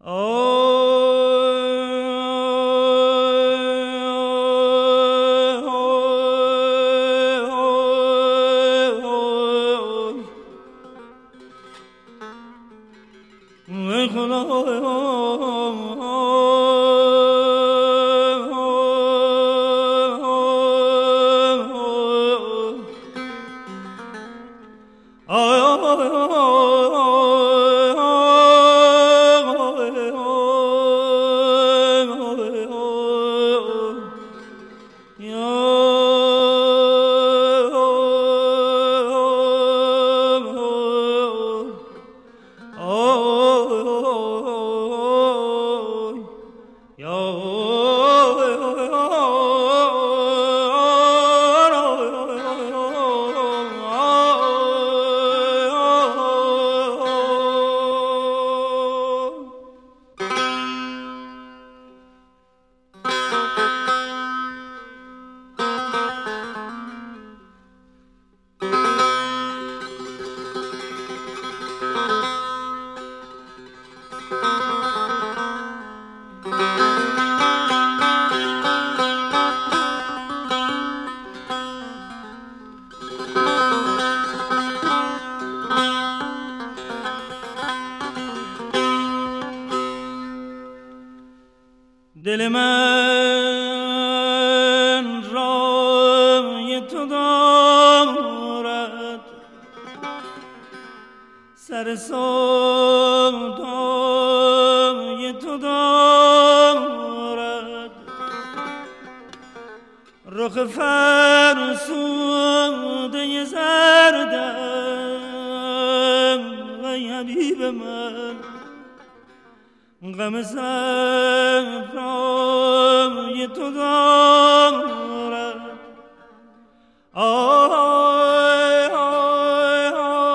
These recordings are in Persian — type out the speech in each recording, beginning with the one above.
دل من رای تو دارد، سر سودای تو دارد، رخ فرسوده زردم ای حبیب من، غم صفرای تو دارد. آی آی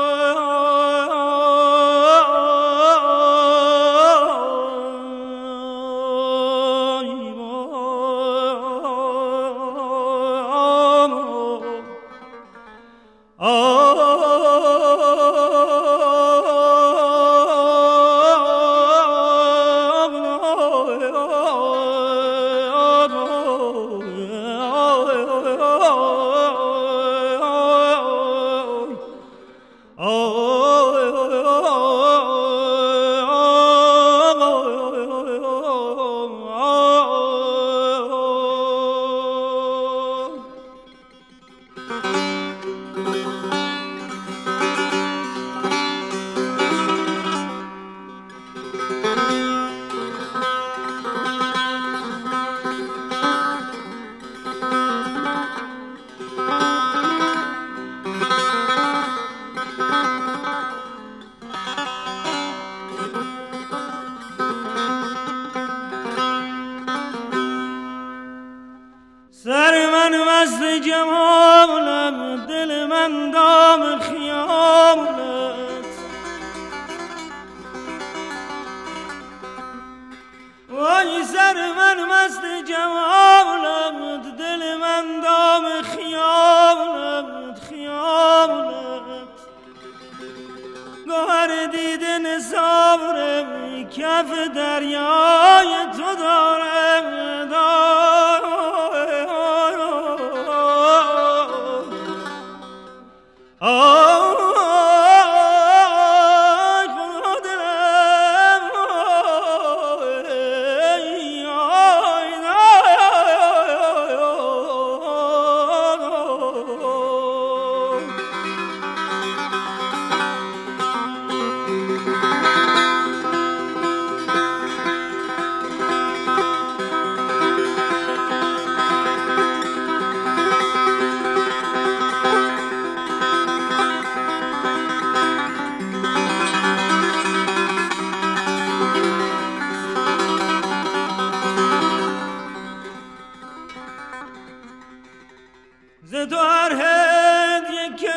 سر من مست جمالت، دل من دام خیالت، وای سر من مست جمالت، دل من دام خیالت، خیالت گوهر دیده نثارم، کف دریای تو دارم. ز تو هر هدیه که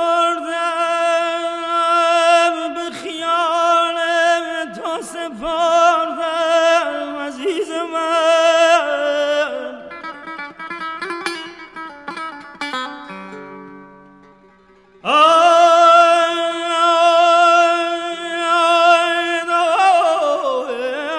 بردم، به خیال تو سپردم عزیز من. آی آی آی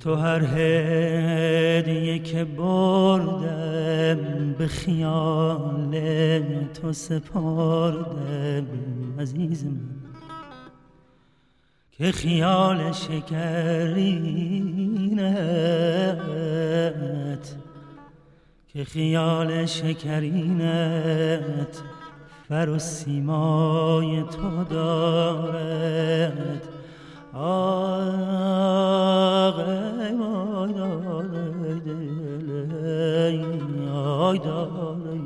تو هر هدیه که بردم به خیال تو سپردم عزیزم، که خیال شکرینت، که خیال شکرینت فر و سیمای تو دارد. آه وای داره دل آی داره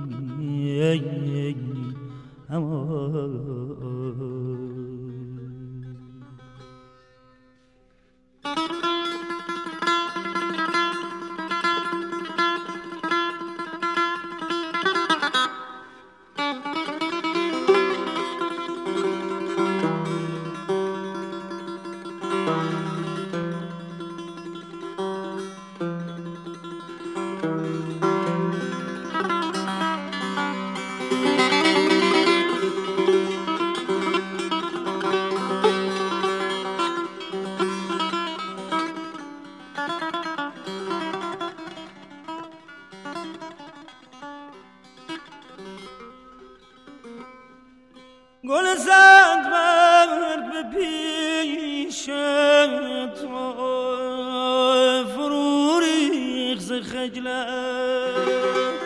گل زندبرگ به پیش تو فرو ریخت ز خجلت،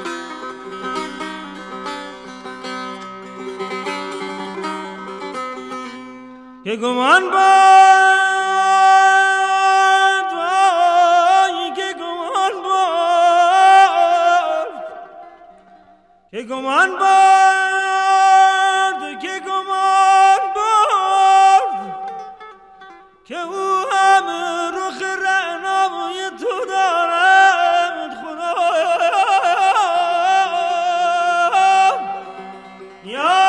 که گمان باد وای که گمان باد، که گمان باد، که گمان باد که او هم رخ رعنای تو دارد. خدایا یا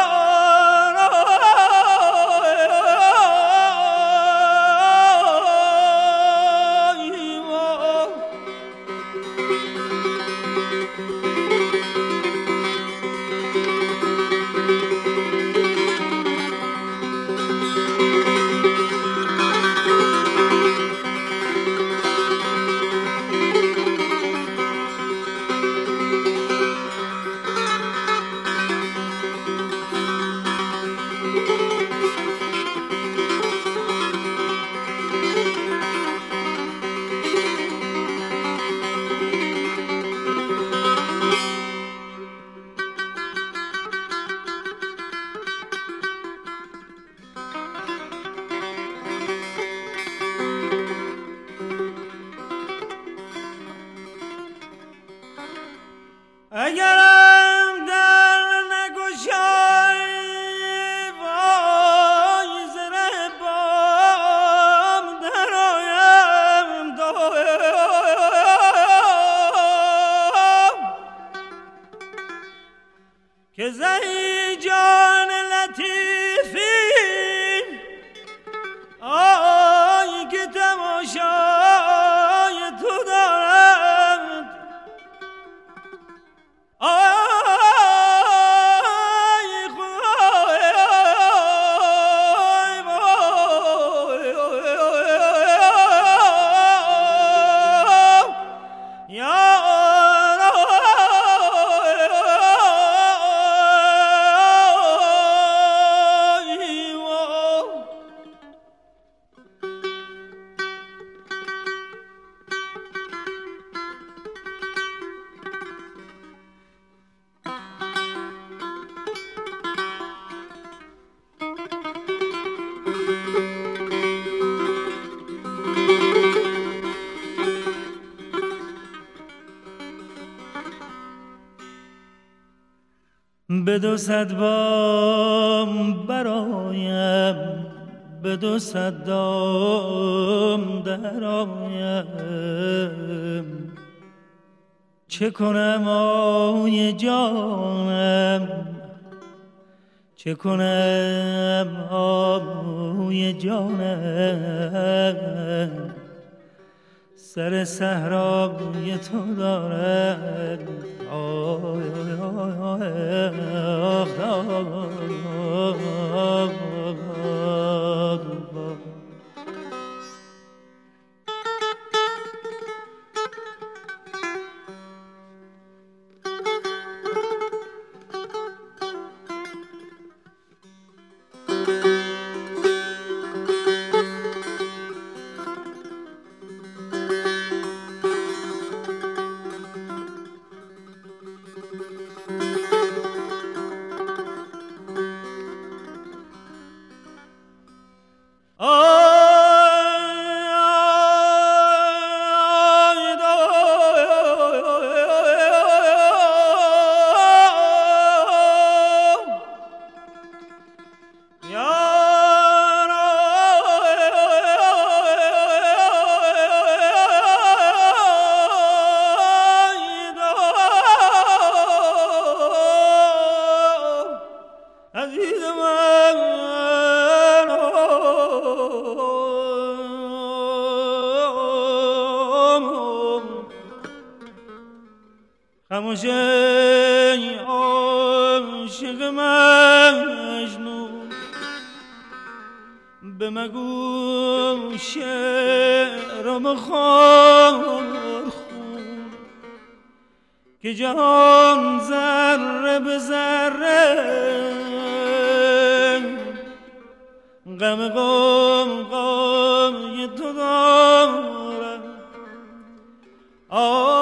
اگرم در نگشایی وای زره بام در آیم دایم، که زهی جان لطیفی آی که تماشای تو دارد. به 200 بام برایم، به 200 دام درایم، چه کنم آی جانم، چه کنم آی جانم، سر صحرای تو دارد. خموش ای عاشق مجنون به مگو شعر و بخور خون که جهان ذره به ذره غم غم‌های تو دارد